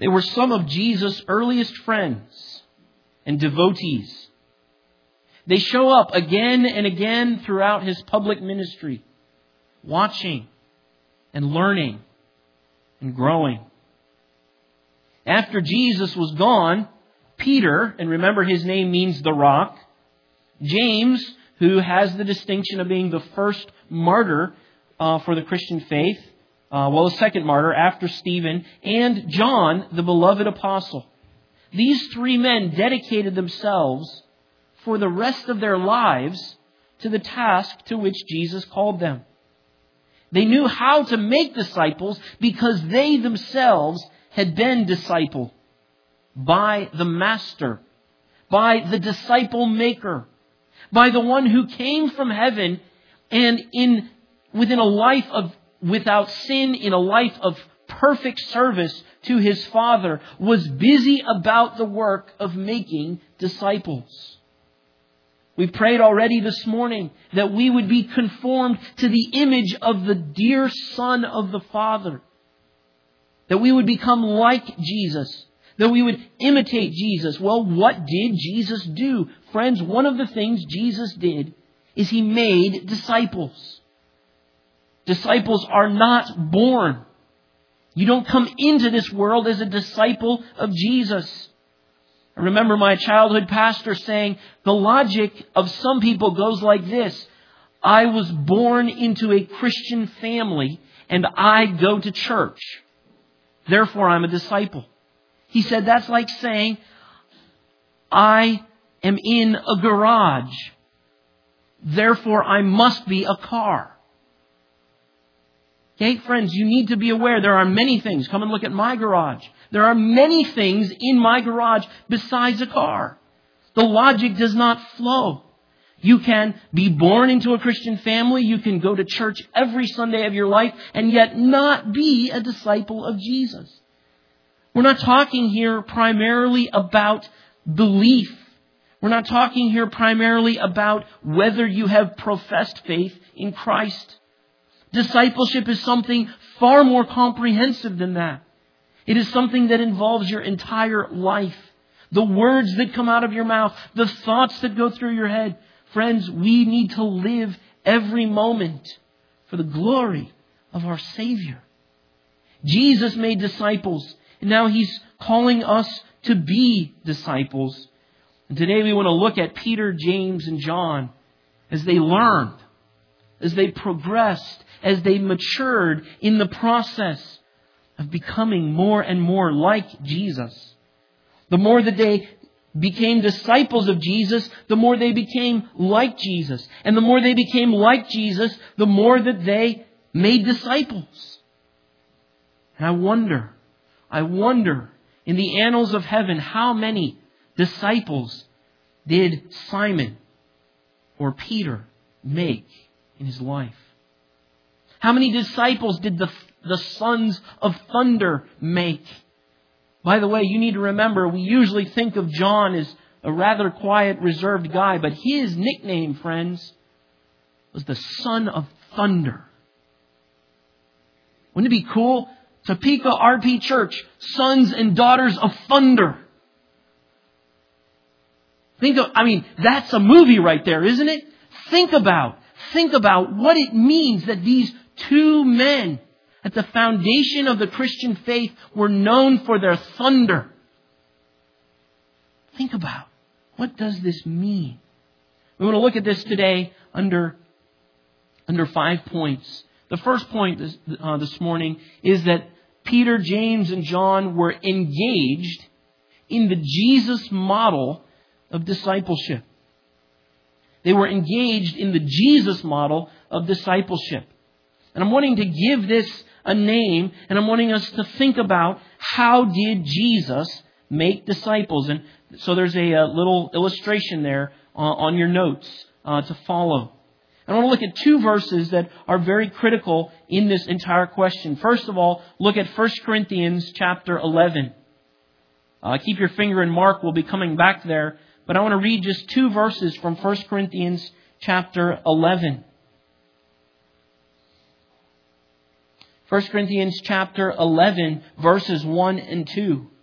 They were some of Jesus' earliest friends and devotees. They show up again and again throughout His public ministry, watching and learning and growing. After Jesus was gone, Peter, and remember his name means the rock, James, who has the distinction of being the first martyr for the Christian faith, the second martyr after Stephen, and John, the beloved apostle. These three men dedicated themselves for the rest of their lives to the task to which Jesus called them. They knew how to make disciples because they themselves had been discipled by the Master, by the disciple maker, by the one who came from heaven and within a life without sin, in a life of perfect service to His Father, was busy about the work of making disciples. We prayed already this morning that we would be conformed to the image of the dear Son of the Father. That we would become like Jesus. That we would imitate Jesus. Well, what did Jesus do? Friends, one of the things Jesus did is He made disciples. Disciples are not born. You don't come into this world as a disciple of Jesus. I remember my childhood pastor saying, the logic of some people goes like this. I was born into a Christian family and I go to church. Therefore, I'm a disciple. He said that's like saying, I am in a garage. Therefore, I must be a car. Okay, friends, you need to be aware there are many things. Come and look at my garage. There are many things in my garage besides a car. The logic does not flow. You can be born into a Christian family. You can go to church every Sunday of your life and yet not be a disciple of Jesus. We're not talking here primarily about belief. We're not talking here primarily about whether you have professed faith in Christ. Discipleship is something far more comprehensive than that. It is something that involves your entire life. The words that come out of your mouth, the thoughts that go through your head. Friends, we need to live every moment for the glory of our Savior. Jesus made disciples, and now He's calling us to be disciples. And today we want to look at Peter, James, and John as they learned, as they progressed, as they matured in the process of becoming more and more like Jesus. The more that they became disciples of Jesus, the more they became like Jesus. And the more they became like Jesus, the more that they made disciples. And I wonder, in the annals of heaven, how many disciples did Simon or Peter make in his life? How many disciples did the sons of thunder make? By the way, you need to remember, we usually think of John as a rather quiet, reserved guy, but his nickname, friends, was the Son of Thunder. Wouldn't it be cool? Topeka RP Church, Sons and Daughters of Thunder. That's a movie right there, isn't it? Think about what it means that these two men at the foundation of the Christian faith were known for their thunder. Think about, what does this mean? We want to look at this today under 5 points. The first point this morning is that Peter, James, and John were engaged in the Jesus model of discipleship. They were engaged in the Jesus model of discipleship. And I'm wanting to give this a name, and I'm wanting us to think about how did Jesus make disciples. And so there's a little illustration there on your notes to follow. I want to look at 2 verses that are very critical in this entire question. First of all, look at 1 Corinthians chapter 11. Keep your finger in Mark. We'll be coming back there. But I want to read just 2 verses from 1 Corinthians chapter 11. 1 Corinthians chapter 11, verses 1 and 2.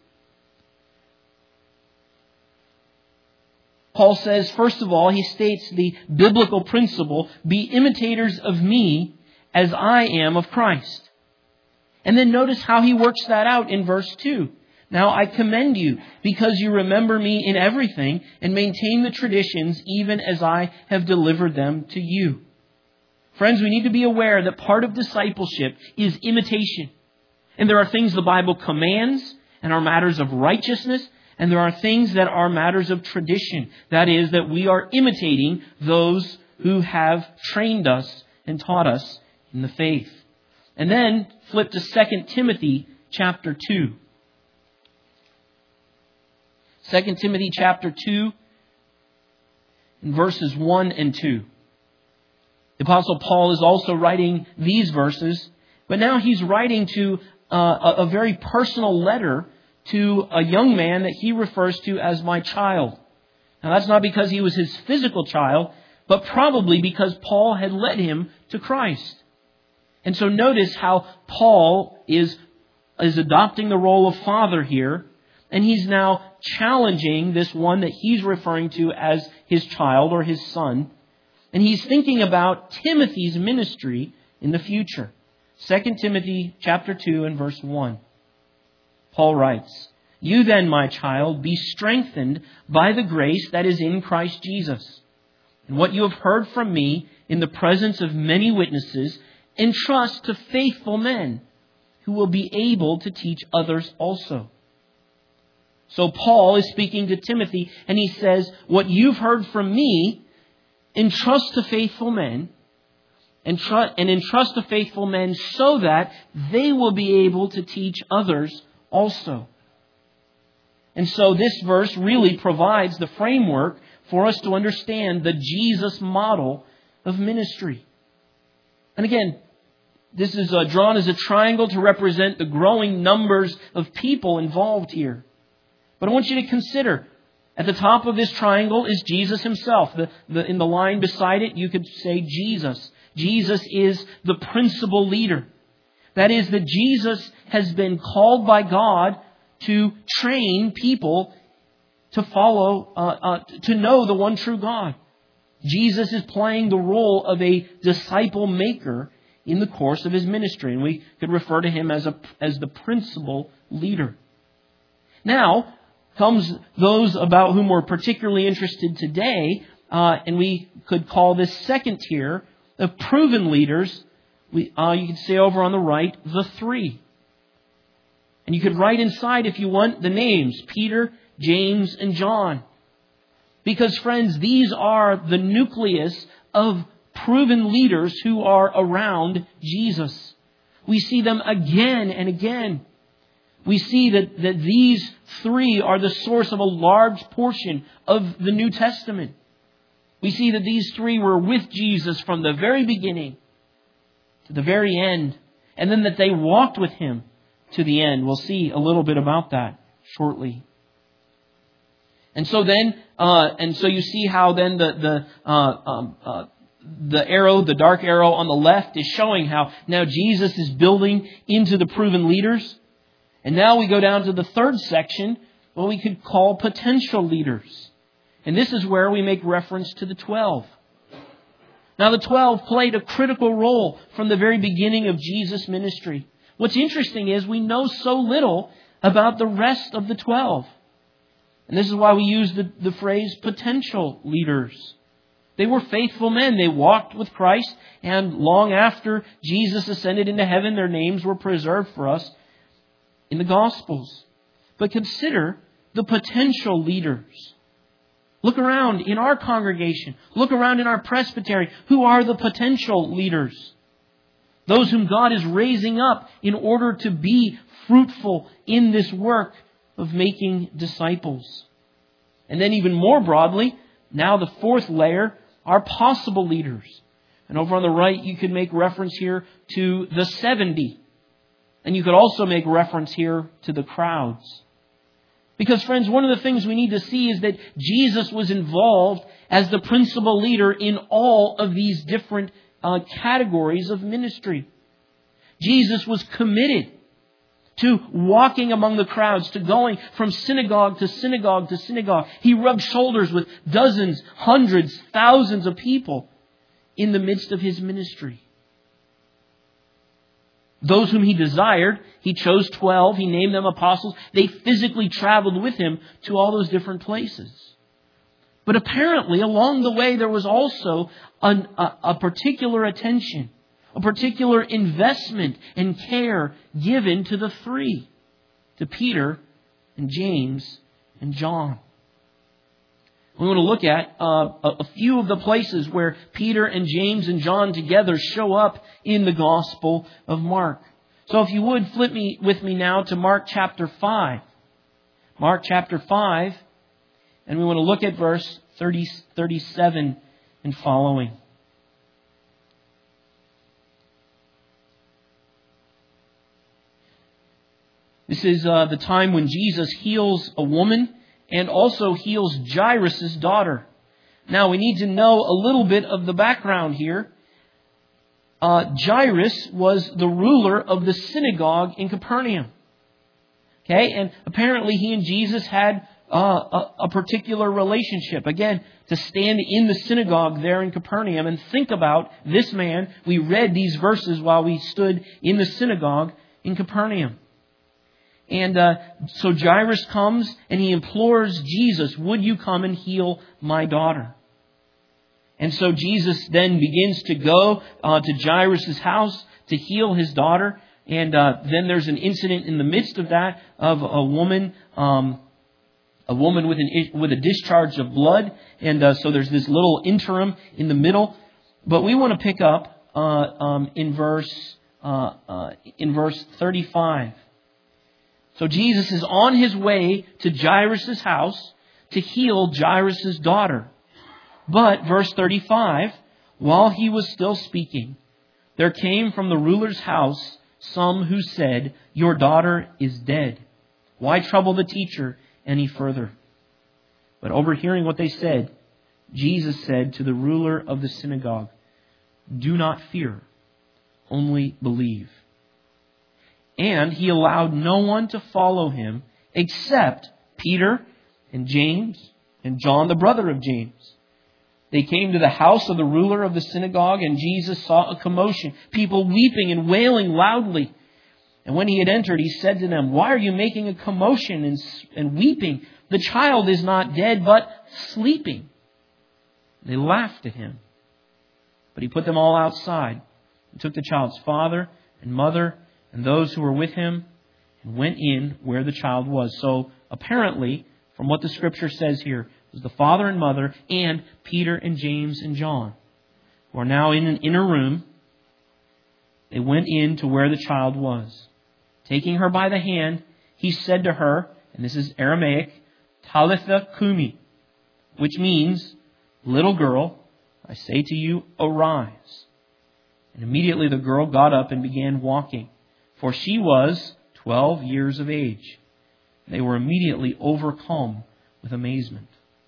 Paul says, first of all, he states the biblical principle, be imitators of me as I am of Christ. And then notice how he works that out in verse 2. Now I commend you because you remember me in everything and maintain the traditions even as I have delivered them to you. Friends, we need to be aware that part of discipleship is imitation. And there are things the Bible commands and are matters of righteousness, and there are things that are matters of tradition. That is, that we are imitating those who have trained us and taught us in the faith. And then flip to 2 Timothy chapter 2. 2 Timothy chapter 2, in verses 1 and 2. The Apostle Paul is also writing these verses, but now he's writing to a very personal letter to a young man that he refers to as my child. Now that's not because he was his physical child, but probably because Paul had led him to Christ. And so notice how Paul is adopting the role of father here, and he's now challenging this one that he's referring to as his child or his son. And he's thinking about Timothy's ministry in the future. 2 Timothy chapter 2 and verse 1. Paul writes, "You then, my child, be strengthened by the grace that is in Christ Jesus. And what you have heard from me in the presence of many witnesses, entrust to faithful men who will be able to teach others also." So Paul is speaking to Timothy and he says, what you've heard from me, entrust to faithful men, and entrust to faithful men so that they will be able to teach others also. And so this verse really provides the framework for us to understand the Jesus model of ministry. And again, this is drawn as a triangle to represent the growing numbers of people involved here. But I want you to consider, at the top of this triangle is Jesus himself. In the line beside it, you could say Jesus. Jesus is the principal leader. That is, that Jesus has been called by God to train people to follow, to know the one true God. Jesus is playing the role of a disciple maker in the course of his ministry. And we could refer to him as the principal leader. Now comes those about whom we're particularly interested today, and we could call this second tier of proven leaders. You could say over on the right, the three. And you could write inside, if you want, the names, Peter, James, and John. Because, friends, these are the nucleus of proven leaders who are around Jesus. We see them again and again. We see that these three are the source of a large portion of the New Testament. We see that these three were with Jesus from the very beginning to the very end, and then that they walked with him to the end. We'll see a little bit about that shortly. And so then, you see how then the arrow, the dark arrow on the left, is showing how now Jesus is building into the proven leaders. And now we go down to the third section, what we could call potential leaders. And this is where we make reference to the 12. Now the 12 played a critical role from the very beginning of Jesus' ministry. What's interesting is we know so little about the rest of the 12. And this is why we use the phrase potential leaders. They were faithful men. They walked with Christ, and long after Jesus ascended into heaven, their names were preserved for us in the Gospels. But consider the potential leaders. Look around in our congregation. Look around in our presbytery. Who are the potential leaders? Those whom God is raising up in order to be fruitful in this work of making disciples. And then even more broadly, now the fourth layer are possible leaders. And over on the right, you could make reference here to the 70. And you could also make reference here to the crowds. Because, friends, one of the things we need to see is that Jesus was involved as the principal leader in all of these different categories of ministry. Jesus was committed to walking among the crowds, to going from synagogue to synagogue to synagogue. He rubbed shoulders with dozens, hundreds, thousands of people in the midst of His ministry. Those whom He desired, He chose 12. He named them apostles. They physically traveled with Him to all those different places. But apparently, along the way, there was also a particular attention, a particular investment and care given to the three, to Peter and James and John. We want to look at a few of the places where Peter and James and John together show up in the Gospel of Mark. So if you would, flip with me now to Mark chapter 5. Mark chapter 5, and we want to look at verse 37 and following. This is the time when Jesus heals a woman and also heals Jairus' daughter. Now, we need to know a little bit of the background here. Jairus was the ruler of the synagogue in Capernaum. Okay, and apparently he and Jesus had a particular relationship. Again, to stand in the synagogue there in Capernaum and think about this man. We read these verses while we stood in the synagogue in Capernaum. And so Jairus comes and he implores Jesus, would you come and heal my daughter? And so Jesus then begins to go to Jairus' house to heal his daughter. And then there's an incident in the midst of that of a woman with a discharge of blood. And so there's this little interim in the middle. But we want to pick up in verse 35. So Jesus is on His way to Jairus' house to heal Jairus' daughter. But, verse 35, while He was still speaking, there came from the ruler's house some who said, your daughter is dead. Why trouble the teacher any further? But overhearing what they said, Jesus said to the ruler of the synagogue, do not fear, only believe. And He allowed no one to follow Him except Peter and James and John, the brother of James. They came to the house of the ruler of the synagogue, and Jesus saw a commotion, people weeping and wailing loudly. And when He had entered, He said to them, why are you making a commotion and weeping? The child is not dead, but sleeping. They laughed at Him. But He put them all outside and took the child's father and mother and those who were with Him, and went in where the child was. So apparently, from what the Scripture says here, it was the father and mother and Peter and James and John, who are now in an inner room. They went in to where the child was. Taking her by the hand, He said to her, and this is Aramaic, Talitha Kumi, which means, little girl, I say to you, arise. And immediately the girl got up and began walking. For she was 12 years of age. They were immediately overcome with amazement.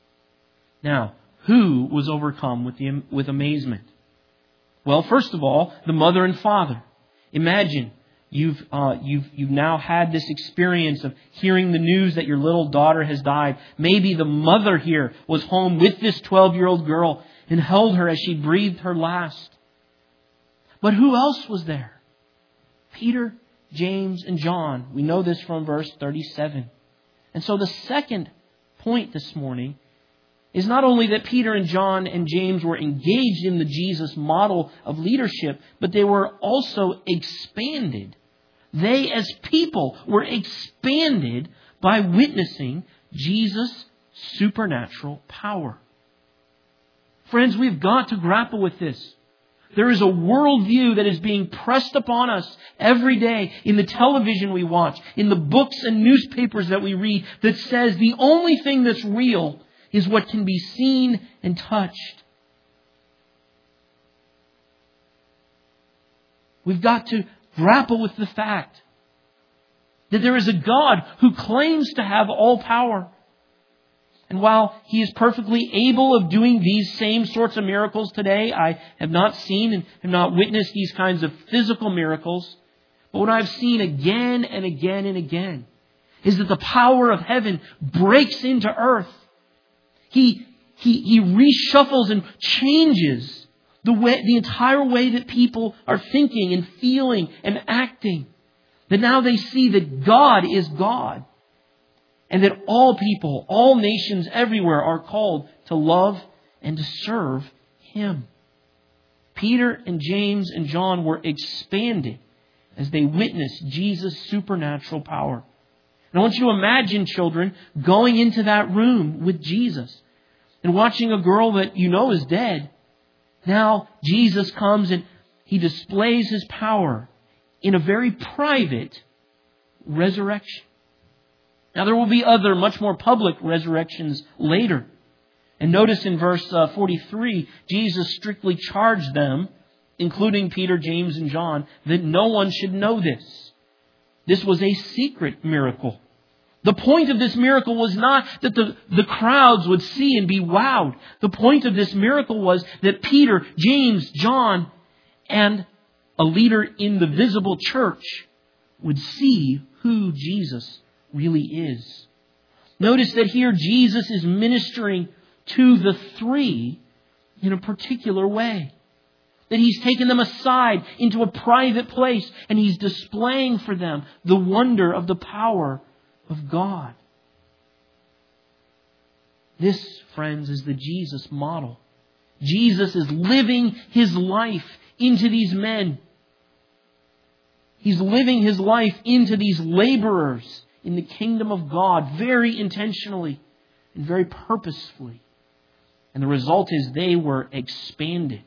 Now, who was overcome with amazement? Well, first of all, the mother and father. Imagine you've now had this experience of hearing the news that your little daughter has died. Maybe the mother here was home with this 12-year-old girl and held her as she breathed her last. But who else was there? Peter, James, and John. We know this from verse 37. And so the second point this morning is not only that Peter and John and James were engaged in the Jesus model of leadership, but they were also expanded. They as people were expanded by witnessing Jesus' supernatural power. Friends, we've got to grapple with this. There is a worldview that is being pressed upon us every day in the television we watch, in the books and newspapers that we read, that says the only thing that's real is what can be seen and touched. We've got to grapple with the fact that there is a God who claims to have all power. And while He is perfectly able of doing these same sorts of miracles today, I have not seen and have not witnessed these kinds of physical miracles. But what I've seen again and again and again is that the power of heaven breaks into earth. He reshuffles and changes the entire way that people are thinking and feeling and acting. That now they see that God is God. And that all people, all nations everywhere are called to love and to serve Him. Peter and James and John were expanded as they witnessed Jesus' supernatural power. And I want you to imagine, children, going into that room with Jesus and watching a girl that you know is dead. Now Jesus comes and He displays His power in a very private resurrection. Now there will be other much more public resurrections later. And notice in verse 43, Jesus strictly charged them, including Peter, James, and John, that no one should know this. This was a secret miracle. The point of this miracle was not that the crowds would see and be wowed. The point of this miracle was that Peter, James, John, and a leader in the visible church would see who Jesus really is. Notice that here Jesus is ministering to the three in a particular way. That He's taken them aside into a private place and He's displaying for them the wonder of the power of God. This, friends, is the Jesus model. Jesus is living His life into these men. He's living His life into these laborers in the kingdom of God very intentionally and very purposefully. And the result is they were expanded.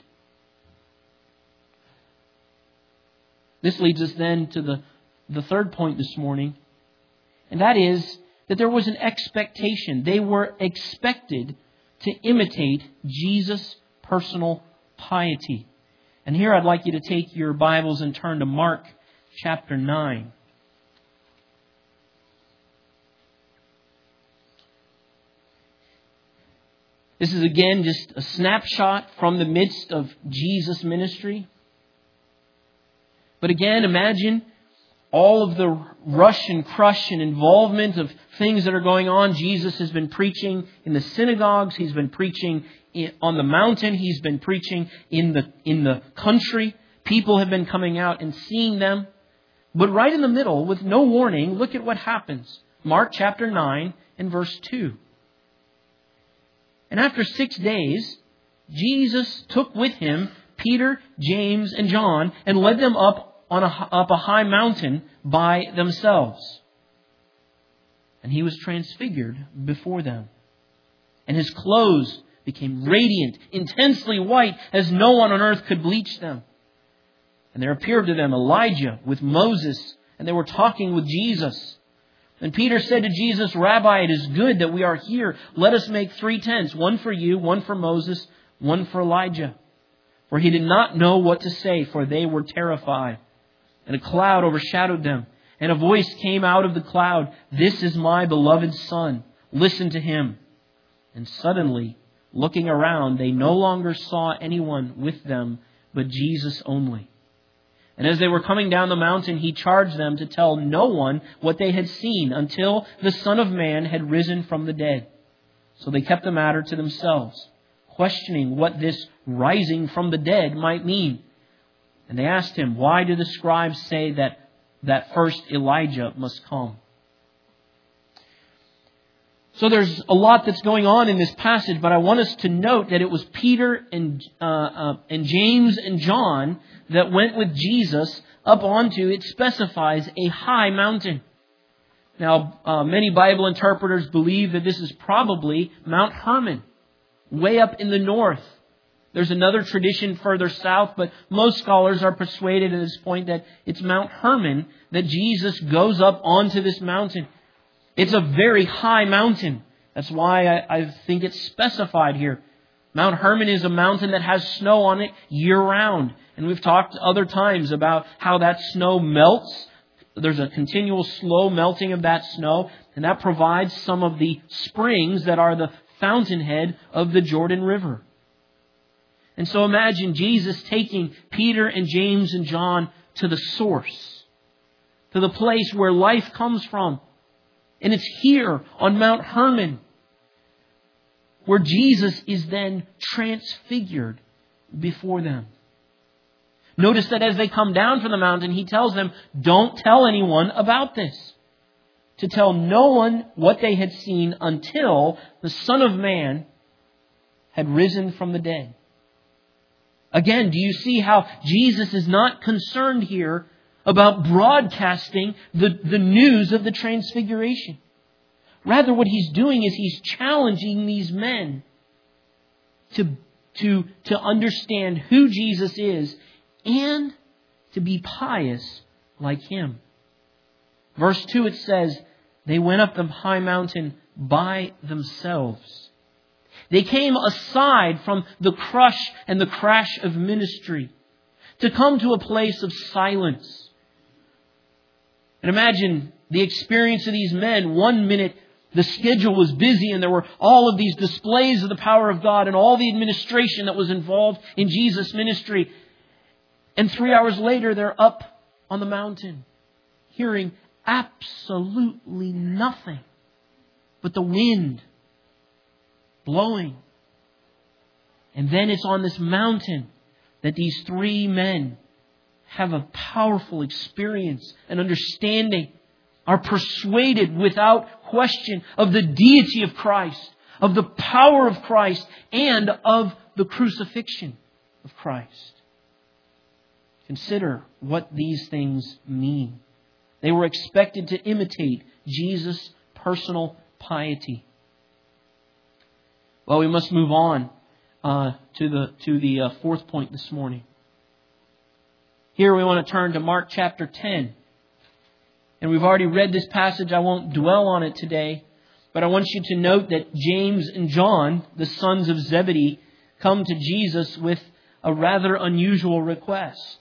This leads us then to the third point this morning. And that is that there was an expectation. They were expected to imitate Jesus' personal piety. And here I'd like you to take your Bibles and turn to Mark chapter 9. This is again just a snapshot from the midst of Jesus' ministry. But again, imagine all of the rush and crush and involvement of things that are going on. Jesus has been preaching in the synagogues. He's been preaching on the mountain. He's been preaching in the country. People have been coming out and seeing them. But right in the middle, with no warning, look at what happens. Mark chapter 9 and verse 2. And after 6 days, Jesus took with Him Peter, James, and John and led them up a high mountain by themselves. And He was transfigured before them. And His clothes became radiant, intensely white, as no one on earth could bleach them. And there appeared to them Elijah with Moses, and they were talking with Jesus. And Peter said to Jesus, "Rabbi, it is good that we are here. Let us make 3 tents, one for you, one for Moses, one for Elijah." For he did not know what to say, for they were terrified. And a cloud overshadowed them. And a voice came out of the cloud, "This is my beloved Son. Listen to Him." And suddenly, looking around, they no longer saw anyone with them, but Jesus only. And as they were coming down the mountain, He charged them to tell no one what they had seen until the Son of Man had risen from the dead. So they kept the matter to themselves, questioning what this rising from the dead might mean. And they asked Him, "Why do the scribes say that first Elijah must come?" So there's a lot that's going on in this passage, but I want us to note that it was Peter and James and John that went with Jesus up onto, it specifies, a high mountain. Now, many Bible interpreters believe that this is probably Mount Hermon, way up in the north. There's another tradition further south, but most scholars are persuaded at this point that it's Mount Hermon that Jesus goes up onto this mountain. It's a very high mountain. That's why I think it's specified here. Mount Hermon is a mountain that has snow on it year-round. And we've talked other times about how that snow melts. There's a continual slow melting of that snow. And that provides some of the springs that are the fountainhead of the Jordan River. And so imagine Jesus taking Peter and James and John to the source, to the place where life comes from. And it's here on Mount Hermon where Jesus is then transfigured before them. Notice that as they come down from the mountain, He tells them, don't tell anyone about this. To tell no one what they had seen until the Son of Man had risen from the dead. Again, do you see how Jesus is not concerned here about broadcasting the news of the transfiguration? Rather, what He's doing is He's challenging these men to understand who Jesus is and to be pious like Him. Verse 2, it says, they went up the high mountain by themselves. They came aside from the crush and the crash of ministry to come to a place of silence. And imagine the experience of these men. 1 minute, the schedule was busy and there were all of these displays of the power of God and all the administration that was involved in Jesus' ministry. And 3 hours later, they're up on the mountain, hearing absolutely nothing but the wind blowing. And then it's on this mountain that these 3 men have a powerful experience and understanding, are persuaded without question of the deity of Christ, of the power of Christ, and of the crucifixion of Christ. Consider what these things mean. They were expected to imitate Jesus' personal piety. Well, we must move on to the fourth point this morning. Here we want to turn to Mark chapter 10. And we've already read this passage. I won't dwell on it today. But I want you to note that James and John, the sons of Zebedee, come to Jesus with a rather unusual request.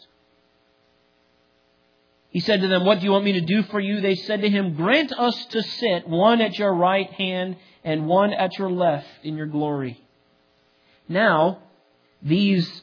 He said to them, "What do you want me to do for you?" They said to Him, "Grant us to sit, one at your right hand and one at your left in your glory." Now, these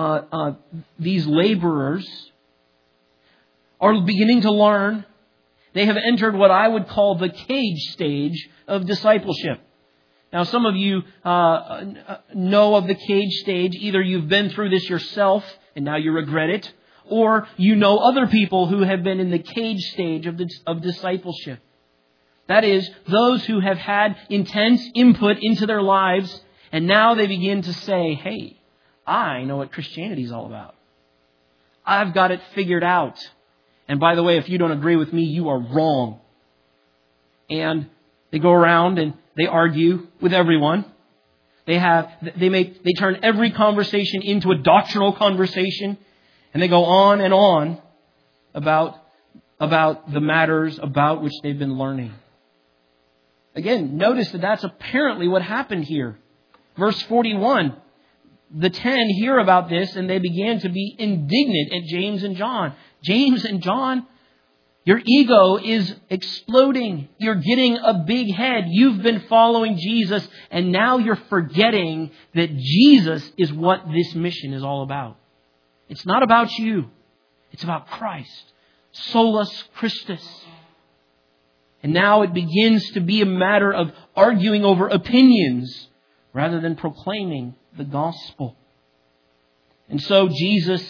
laborers are beginning to learn. They have entered what I would call the cage stage of discipleship. Now, some of you know of the cage stage. Either you've been through this yourself and now you regret it, or you know other people who have been in the cage stage of discipleship. That is, those who have had intense input into their lives, and now they begin to say, "Hey, I know what Christianity is all about. I've got it figured out. And by the way, if you don't agree with me, you are wrong." And they go around and they argue with everyone. They turn every conversation into a doctrinal conversation. And they go on and on about the matters about which they've been learning. Again, notice that that's apparently what happened here. Verse 41, the 10 hear about this and they began to be indignant at James and John. James and John, your ego is exploding. You're getting a big head. You've been following Jesus and now you're forgetting that Jesus is what this mission is all about. It's not about you. It's about Christ. Solus Christus. And now it begins to be a matter of arguing over opinions rather than proclaiming the gospel. And so Jesus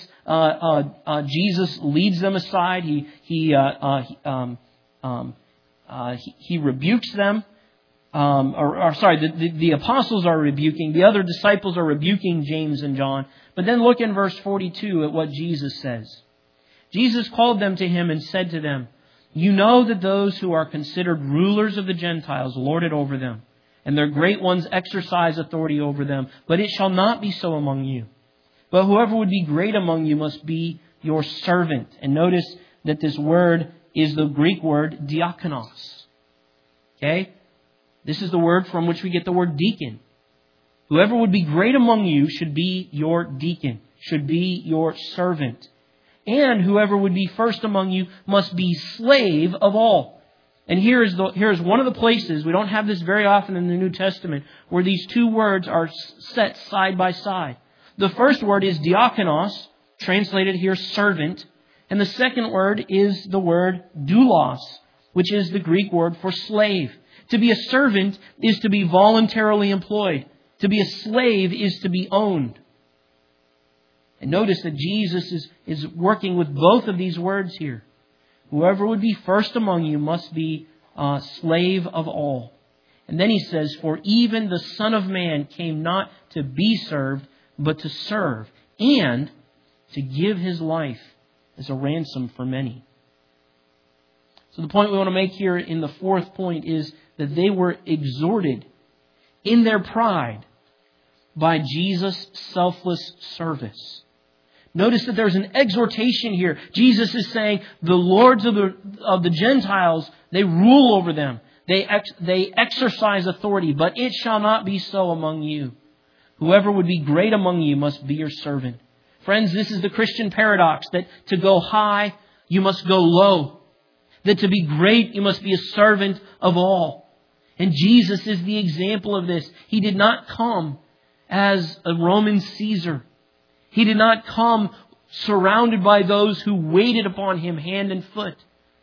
leads them aside. He rebukes them. The apostles are rebuking. The other disciples are rebuking James and John. But then look in verse 42 at what Jesus says. Jesus called them to Him and said to them, "You know that those who are considered rulers of the Gentiles lord it over them, and their great ones exercise authority over them. But it shall not be so among you. But whoever would be great among you must be your servant." And notice that this word is the Greek word diakonos. Okay? This is the word from which we get the word deacon. Whoever would be great among you should be your deacon, should be your servant. And whoever would be first among you must be slave of all. And here's one of the places, we don't have this very often in the New Testament, where these two words are set side by side. The first word is diakonos, translated here servant. And the second word is the word doulos, which is the Greek word for slave. To be a servant is to be voluntarily employed. To be a slave is to be owned. And notice that Jesus is working with both of these words here. Whoever would be first among you must be a slave of all. And then he says, for even the Son of Man came not to be served, but to serve, and to give his life as a ransom for many. So the point we want to make here in the fourth point is that they were exhorted in their pride by Jesus' selfless service. Notice that there's an exhortation here. Jesus is saying the lords of the Gentiles, they rule over them. They exercise authority, but it shall not be so among you. Whoever would be great among you must be your servant. Friends, this is the Christian paradox, that to go high, you must go low. That to be great, you must be a servant of all. And Jesus is the example of this. He did not come as a Roman Caesar. He did not come surrounded by those who waited upon him hand and foot.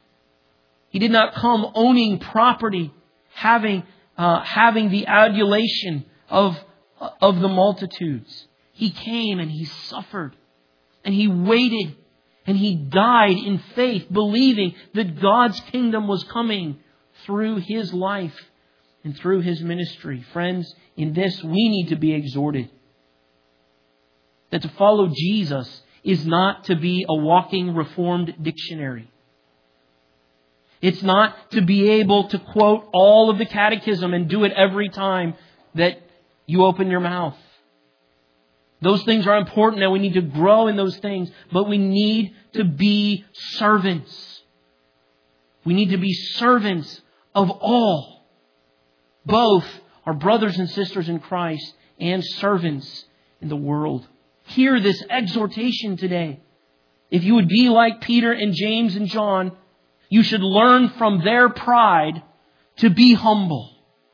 He did not come owning property, having the adulation of the multitudes. He came and He suffered and He waited and He died in faith, believing that God's kingdom was coming through His life and through His ministry. Friends, in this we need to be exhorted. That to follow Jesus is not to be a walking Reformed dictionary. It's not to be able to quote all of the catechism and do it every time that you open your mouth. Those things are important and we need to grow in those things, but we need to be servants. We need to be servants of all. Both our brothers and sisters in Christ and servants in the world. Hear this exhortation today. If you would be like Peter and James and John, you should learn from their pride to be humble.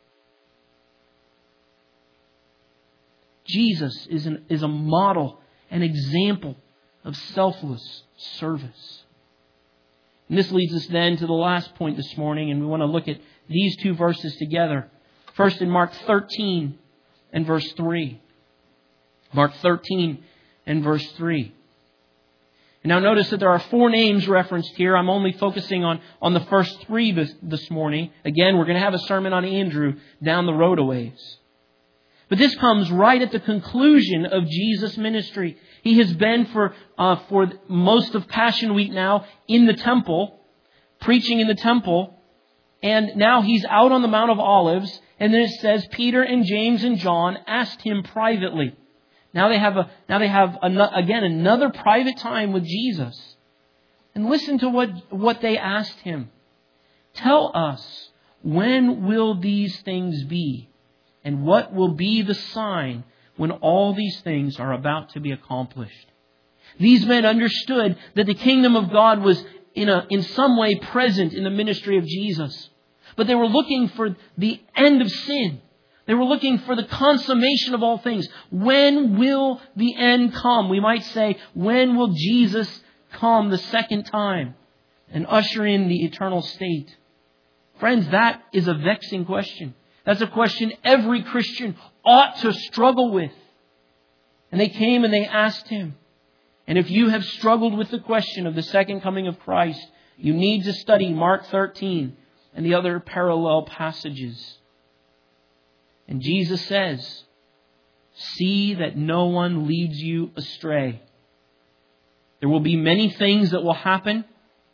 Jesus is a model, an example of selfless service. And this leads us then to the last point this morning, and we want to look at these two verses together. First in Mark 13 and verse 3. Mark 13 and verse 3. And now notice that there are 4 names referenced here. I'm only focusing on the first 3 this morning. Again, we're going to have a sermon on Andrew down the road a ways. But this comes right at the conclusion of Jesus' ministry. He has been for most of Passion Week now in the temple, preaching in the temple. And now He's out on the Mount of Olives. And then it says Peter and James and John asked Him privately. Now they have another private time with Jesus. And listen to what they asked Him. Tell us, when will these things be? And what will be the sign when all these things are about to be accomplished? These men understood that the kingdom of God was in some way present in the ministry of Jesus. But they were looking for the end of sin. They were looking for the consummation of all things. When will the end come? We might say, when will Jesus come the second time and usher in the eternal state? Friends, that is a vexing question. That's a question every Christian ought to struggle with. And they came and they asked Him. And if you have struggled with the question of the second coming of Christ, you need to study Mark 13 and the other parallel passages. And Jesus says, see that no one leads you astray. There will be many things that will happen.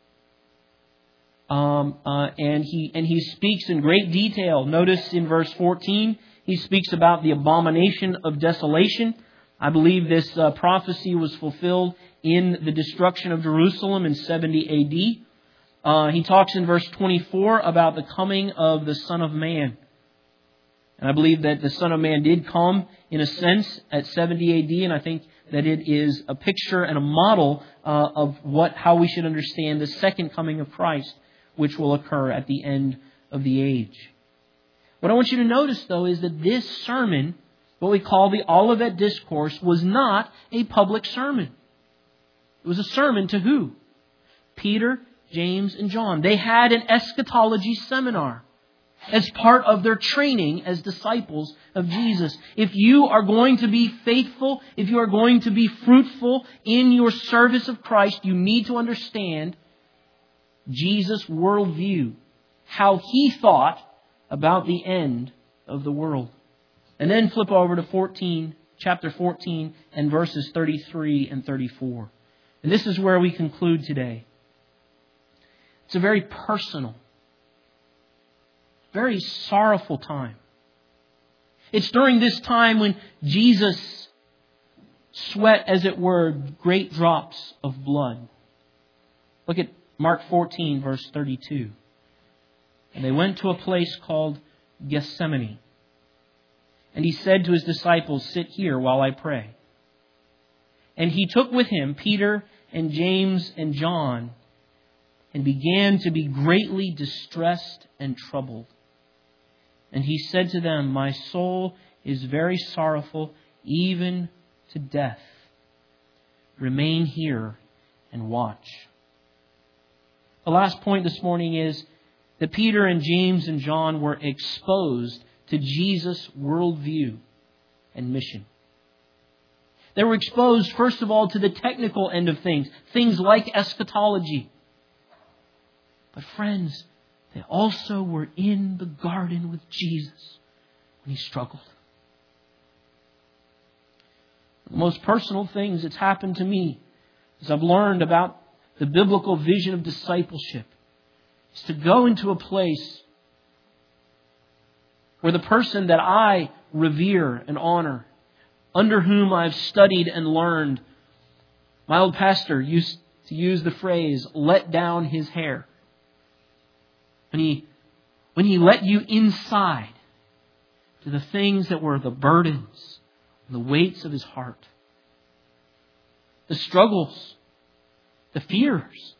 And he speaks in great detail. Notice in verse 14, he speaks about the abomination of desolation. I believe this prophecy was fulfilled in the destruction of Jerusalem in 70 AD. He talks in verse 24 about the coming of the Son of Man. And I believe that the Son of Man did come in a sense at 70 AD, and I think that it is a picture and a model of how we should understand the second coming of Christ, which will occur at the end of the age. What I want you to notice, though, is that this sermon, what we call the Olivet Discourse, was not a public sermon. It was a sermon to who? Peter, James, and John. They had an eschatology seminar as part of their training as disciples of Jesus. If you are going to be faithful, if you are going to be fruitful in your service of Christ, you need to understand Jesus' worldview, how He thought about the end of the world. And then flip over to chapter 14 and verses 33 and 34. And this is where we conclude today. It's a very personal, very sorrowful time. It's during this time when Jesus sweat, as it were, great drops of blood. Look at Mark 14, verse 32. And they went to a place called Gethsemane. And He said to His disciples, "Sit here while I pray." And He took with Him Peter and James and John and began to be greatly distressed and troubled. And He said to them, "My soul is very sorrowful, even to death. Remain here and watch." The last point this morning is that Peter and James and John were exposed to Jesus' worldview and mission. They were exposed, first of all, to the technical end of things like eschatology. But friends, they also were in the garden with Jesus when He struggled. The most personal things that's happened to me as I've learned about the biblical vision of discipleship is to go into a place where the person that I revere and honor, under whom I've studied and learned, my old pastor used to use the phrase, "let down his hair." When he let you inside to the things that were the burdens, the weights of his heart, the struggles, the fears.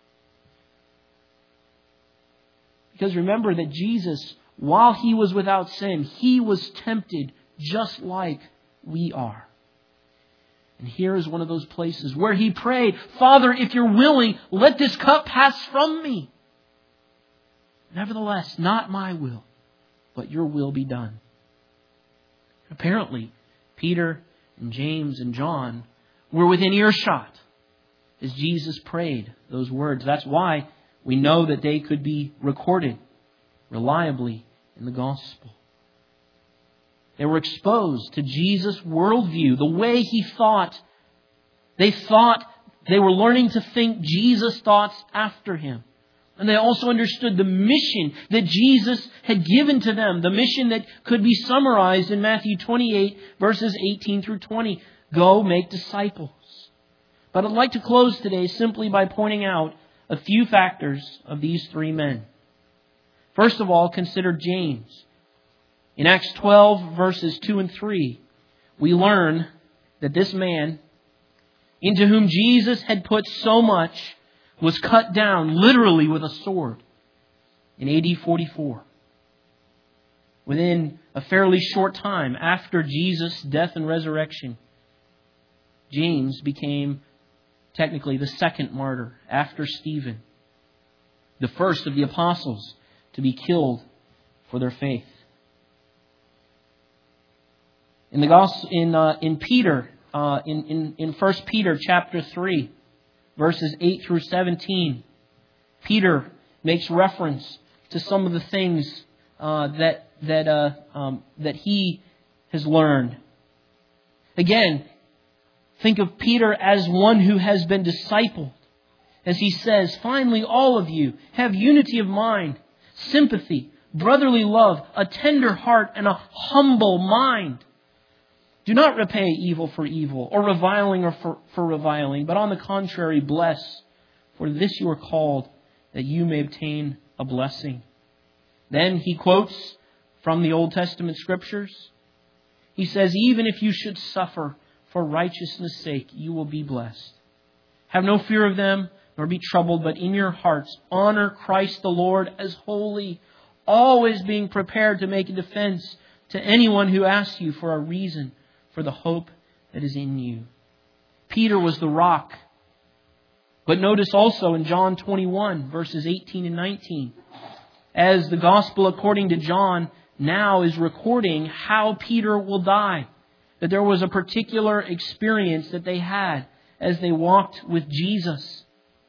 Because remember that Jesus, while He was without sin, He was tempted just like we are. And here is one of those places where He prayed, "Father, if You're willing, let this cup pass from me. Nevertheless, not my will, but Your will be done." Apparently, Peter and James and John were within earshot as Jesus prayed those words. That's why we know that they could be recorded reliably in the gospel. They were exposed to Jesus' worldview, the way He thought. They were learning to think Jesus' thoughts after Him. And they also understood the mission that Jesus had given to them, the mission that could be summarized in Matthew 28, verses 18 through 20. Go make disciples. But I'd like to close today simply by pointing out a few factors of these three men. First of all, consider James. In Acts 12, verses 2 and 3, we learn that this man, into whom Jesus had put so much, was cut down literally with a sword in AD 44. Within a fairly short time after Jesus' death and resurrection, James became technically the second martyr after Stephen, the first of the apostles to be killed for their faith. In the gospel, in Peter, in 1 Peter chapter 3, verses 8 through 17, Peter makes reference to some of the things that he has learned. Again, think of Peter as one who has been discipled. As he says, "Finally, all of you have unity of mind, sympathy, brotherly love, a tender heart, and a humble mind. Do not repay evil for evil, or reviling for reviling, but on the contrary, bless. For this you are called, that you may obtain a blessing." Then he quotes from the Old Testament Scriptures. He says, "Even if you should suffer for righteousness' sake, you will be blessed. Have no fear of them, nor be troubled, but in your hearts honor Christ the Lord as holy, always being prepared to make a defense to anyone who asks you for a reason for the hope that is in you." Peter was the rock But notice also in John 21, verses 18 and 19, as the Gospel according to John now is recording how Peter will die, that there was a particular experience that they had as they walked with Jesus.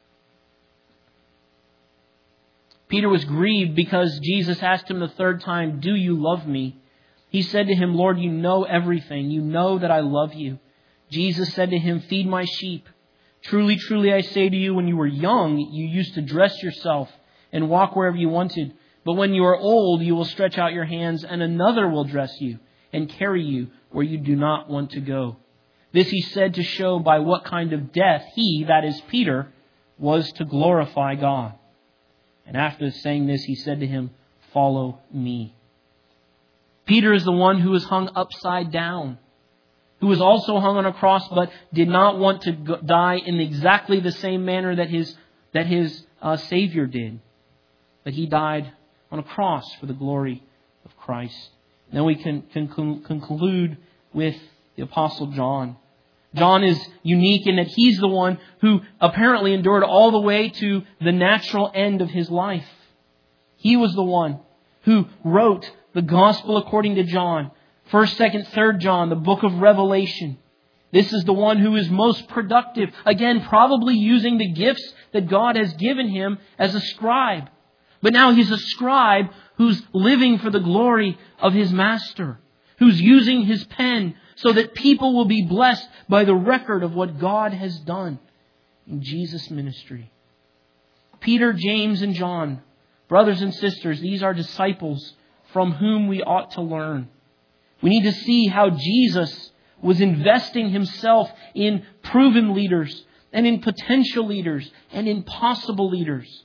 Peter was grieved because Jesus asked him the third time, "Do you love me?" He said to him, "Lord, you know everything. You know that I love you." Jesus said to him, "Feed my sheep. Truly, truly, I say to you, when you were young, you used to dress yourself and walk wherever you wanted. But when you are old, you will stretch out your hands, and another will dress you and carry you where you do not want to go." This he said to show by what kind of death he, that is Peter, was to glorify God. And after saying this, he said to him, "Follow me." Peter is the one who was hung upside down, who was also hung on a cross, but did not want to die in exactly the same manner that his Savior did. But he died on a cross for the glory of Christ. Then we can conclude with the Apostle John. John is unique in that he's the one who apparently endured all the way to the natural end of his life. He was the one who wrote the Gospel according to John, 1st, 2nd, 3rd John, the book of Revelation. This is the one who is most productive. Again, probably using the gifts that God has given him as a scribe. But now he's a scribe who's living for the glory of his master, who's using his pen so that people will be blessed by the record of what God has done in Jesus' ministry. Peter, James, and John, brothers and sisters, these are disciples from whom we ought to learn. We need to see how Jesus was investing himself in proven leaders and in potential leaders and in possible leaders.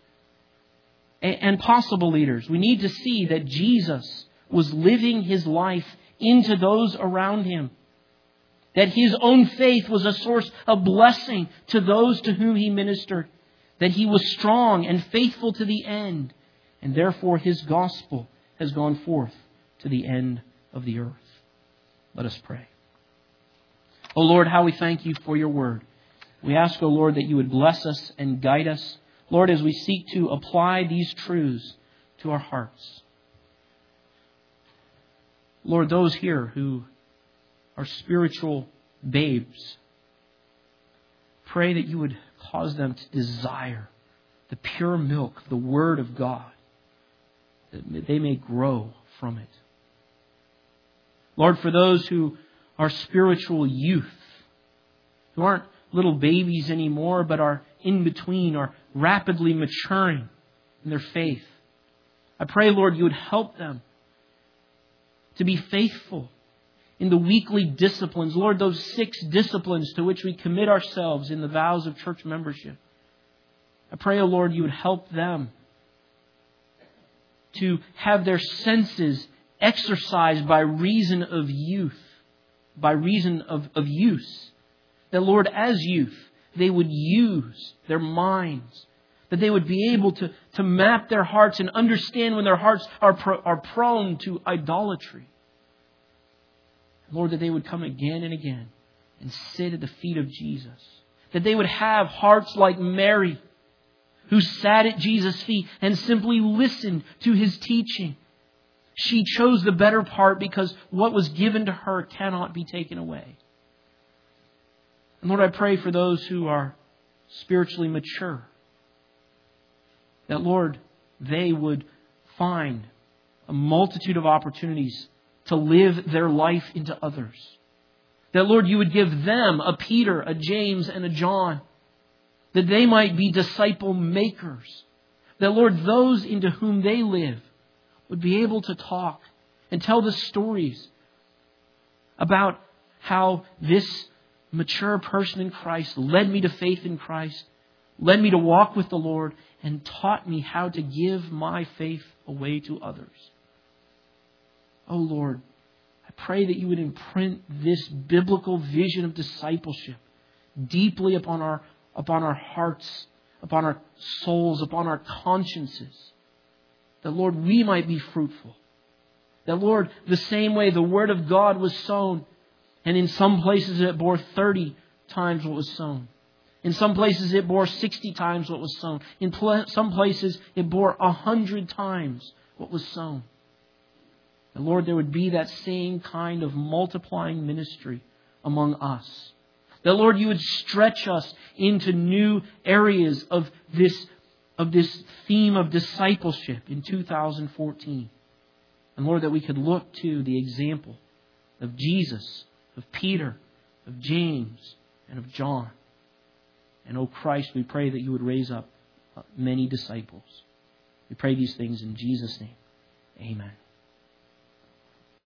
We need to see that Jesus was living his life into those around him. That his own faith was a source of blessing to those to whom he ministered. That he was strong and faithful to the end. And therefore his gospel has gone forth to the end of the earth. Let us pray. O Lord, how we thank you for your word. We ask, O Lord, that you would bless us and guide us. Lord, as we seek to apply these truths to our hearts. Lord, those here who are spiritual babes, pray that you would cause them to desire the pure milk of the Word of God, that they may grow from it. Lord, for those who are spiritual youth, who aren't little babies anymore, but are in between, are rapidly maturing in their faith, I pray, Lord, you would help them to be faithful in the weekly disciplines. Lord, those 6 disciplines to which we commit ourselves in the vows of church membership. I pray, O Lord, you would help them to have their senses exercised by reason of youth, by reason of use. That, Lord, as youth, they would use their minds, that they would be able to map their hearts and understand when their hearts are prone to idolatry. Lord, that they would come again and again and sit at the feet of Jesus. That they would have hearts like Mary, who sat at Jesus' feet and simply listened to his teaching. She chose the better part because what was given to her cannot be taken away. And Lord, I pray for those who are spiritually mature, that, Lord, they would find a multitude of opportunities to live their life into others. That, Lord, you would give them a Peter, a James, and a John, that they might be disciple makers. That, Lord, those into whom they live would be able to talk and tell the stories about how this mature person in Christ led me to faith in Christ, led me to walk with the Lord, and taught me how to give my faith away to others. Oh Lord, I pray that you would imprint this biblical vision of discipleship deeply upon our hearts, upon our souls, upon our consciences. That, Lord, we might be fruitful. That, Lord, the same way the Word of God was sown, and in some places it bore 30 times what was sown. In some places it bore 60 times what was sown. In some places it bore 100 times what was sown. And Lord, there would be that same kind of multiplying ministry among us. That, Lord, you would stretch us into new areas of this theme of discipleship in 2014. And Lord, that we could look to the example of Jesus, of Peter, of James, and of John. And, oh Christ, we pray that you would raise up many disciples. We pray these things in Jesus' name. Amen.